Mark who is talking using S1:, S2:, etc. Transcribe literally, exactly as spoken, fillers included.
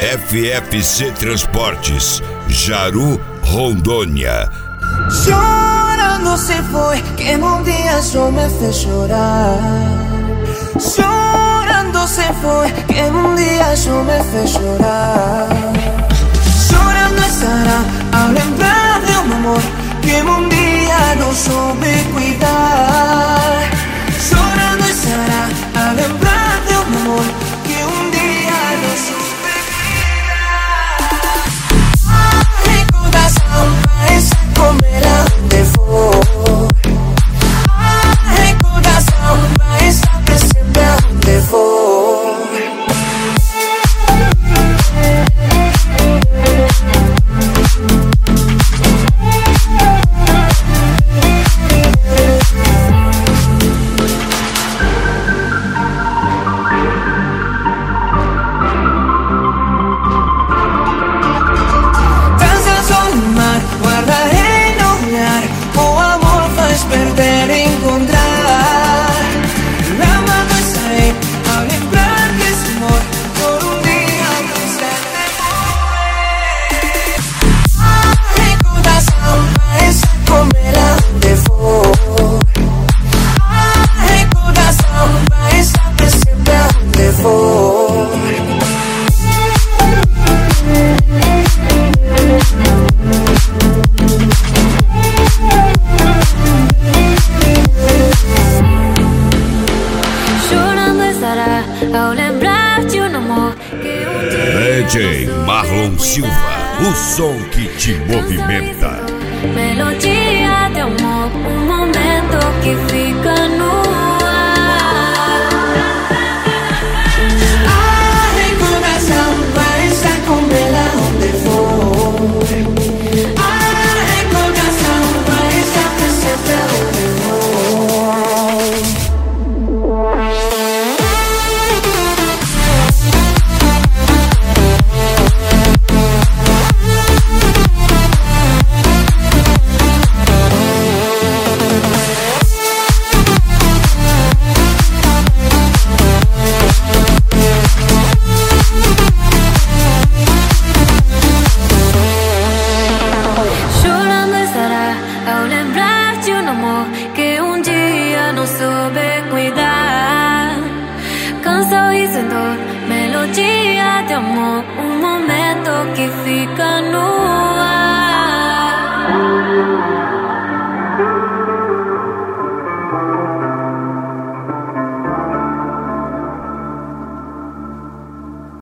S1: F F C Transportes, Jaru, Rondônia.
S2: Chorando se foi, que um dia só me fez chorar. Chorando se foi, que um dia só me fez chorar. Chorando estará ao lembrar de um amor que um dia não soube cuidar. Chorando estará ao lembrar de um amor que um dia não soube cuidar. A recordação vai ser como ela onde for. A recordação vai estar sempre onde for. Perder, encontrar. Amado estarei ao lembrar que esse amor por um dia não se foi. A recordação vai ser como ela onde for. A recordação vai estar sempre onde for. Ao lembrar de um amor que um dia...
S1: D J Marlon Silva, o som que te movimenta.
S3: Melodia de amor, um momento que fica no ar.
S2: A recordação vai estar com ela onde for. A recordação vai estar sempre onde for.
S3: Melodia de amor, um momento que fica no ar.